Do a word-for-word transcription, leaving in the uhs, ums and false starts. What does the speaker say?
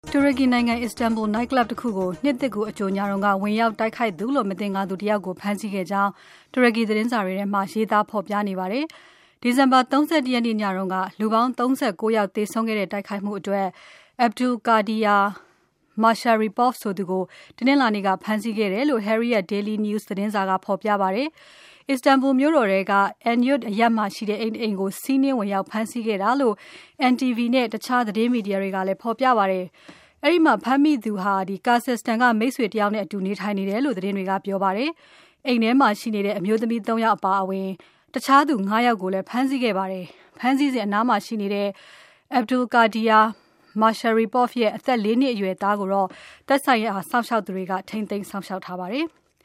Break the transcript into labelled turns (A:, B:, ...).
A: တူရကီနိုင်ငံ Istanbul nightclub တစ်ခုကိုနှစ်သစ်ကူအကြိုညတုန်းကဝင်ရောက်တိုက်ခိုက်သူလို့မသင်္ကာသူတယောက်ကိုဖမ်းဆီးခဲ့ကြောင်းတူရကီသတင်းစာတွေထဲမှာရေးသားဖော်ပြနေပါတယ်။ ဒီဇင်ဘာ၃၁ရက်နေ့ညတုန်းကလူပေါင်း၃၉ယောက်သေဆုံးခဲ့တဲ့တိုက်ခိုက်မှုအတွက် Abdulkadir Masharipov ဆိုသူကိုတနင်္လာနေ့ကဖမ်းဆီးခဲ့တယ်လို့ Hurriyet Daily News သတင်းစာကဖော်ပြပါတယ်။ Istanbul မြို့တော်ထဲက Enyurt အရပ်မှာရှိတဲ့အိမ်တအိမ်ကိုစီးနင်းဝင်ရောက်ဖမ်းဆီးခဲ့တာလို့ N T V နဲ့တခြားသတင်းမီဒီယာတွေကလည်းဖော်ပြပါတယ်။ အဲဒီမှာဖမ်းမိသူဟာ Kazakhstan ကမိတ်ဆွေတယောက်နဲ့အတူနေထိုင်နေတယ်လို့သတင်းတွေကပြောပါတယ်။ အိမ်ထဲမှာရှိနေတဲ့အမျိုးသမီး၃ယောက်အပါအဝင်တခြားသူ၅ယောက်ကိုလည်းဖမ်းဆီးခဲ့ပါတယ်။ ဖမ်းဆီးစဉ်အနားမှာရှိနေတဲ့ Abdulkadir Masharipov ရဲ့အသက်၄နှစ်အရွယ်သားကိုတော့သက်ဆိုင်ရာစောင့်ရှောက်သူတွေကထိန်းသိမ်းစောင့်ရှောက်ထားပါတယ်။